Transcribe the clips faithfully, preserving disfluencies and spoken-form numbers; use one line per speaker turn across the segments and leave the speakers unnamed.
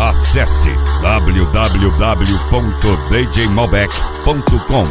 Acesse w w w ponto d j malbec ponto com.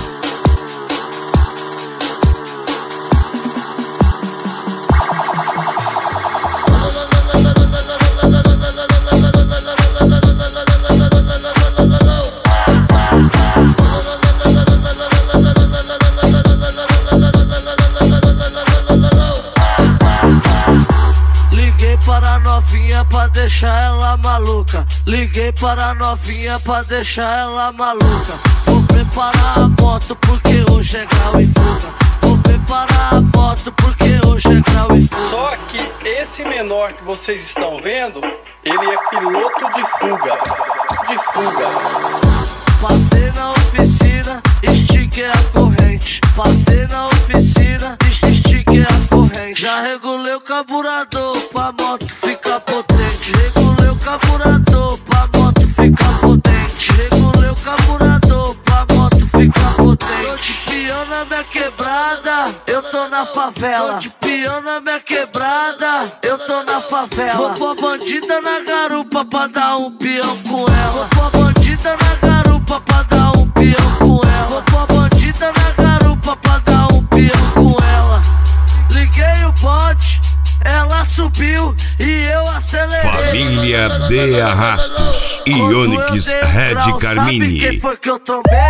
Para a novinha pra deixar ela maluca. Liguei para a novinha pra deixar ela maluca. Vou preparar a moto porque hoje é grau e fuga. Vou preparar a moto porque hoje é grau e fuga.
Só que esse menor que vocês estão vendo, ele é piloto de fuga. De fuga.
Passei na oficina, estiquei a corrente. Passei na oficina, estiquei a corrente. Já regulei o carburador pra moto ficar potente. Regulei o carburador pra moto ficar potente. Regulei o carburador pra moto ficar potente. Tô de peão na minha quebrada, eu tô na favela. Tô de peão na minha quebrada, eu tô na favela. Vou pôr a bandida na garupa pra dar um peão com ela. Vou pôr a bandida na garupa pra dar um peão com ela. Vou pôr a bandida na garupa pra dar um peão com ela. Liguei o ponte, ela subiu e eu acelerei.
Família de Arrastos e Onix Red Carmine.
Sabe quem foi que eu trombei?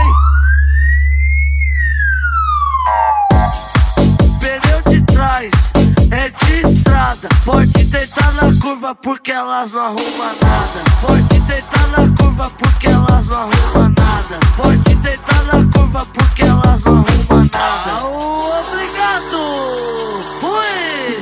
Pneu de trás, é de estrada. Pode deitar na curva porque elas não arrumam nada. Pode deitar na curva porque elas não arrumam nada. Pode deitar na curva porque elas não arrumam nada. Oh, obrigado! Fui!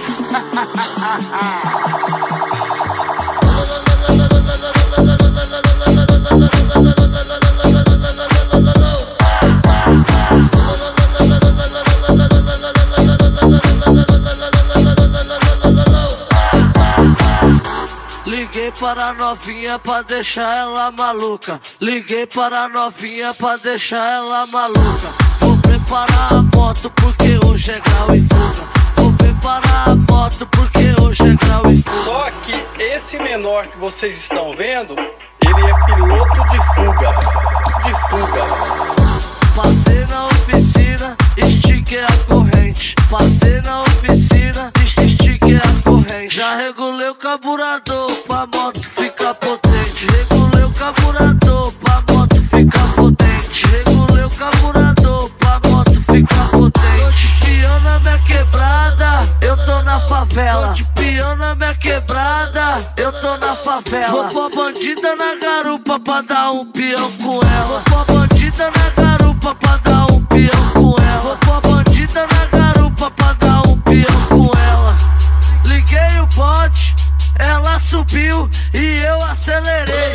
Liguei para a novinha pra deixar ela maluca. Liguei para a novinha pra deixar ela maluca. Vou preparar a moto porque hoje é grau e fuga. Vou preparar a moto porque hoje é grau e fuga.
Só que esse menor que vocês estão vendo, ele é piloto de fuga. De fuga.
Passei na oficina, estiquei a corrente. Passei na oficina, estiquei a corrente. Já regulei o carburador pra moto ficar potente. Regulei o carburador pra moto ficar potente. Regulei o carburador pra moto ficar potente. Tô de peão na minha quebrada, eu tô na favela. Tô de peão na minha quebrada, eu tô na favela. Vou pôr a bandida na garupa pra dar um peão com ela. Vou pôr a bandida na garupa pra dar um peão com ela. Vou pôr a bandida na garupa pra dar um peão com ela. Liguei o ponte, ela subiu e eu acelerei.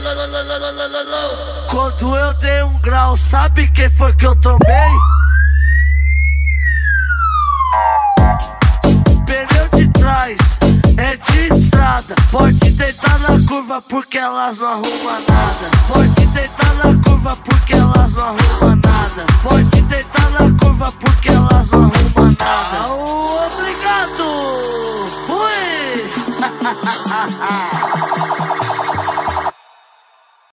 Quando eu dei um grau, sabe quem foi que eu trombei? Pneu de trás, é de estrada. Pode deitar na curva porque elas não arrumam nada. Pode deitar na curva porque elas não arrumam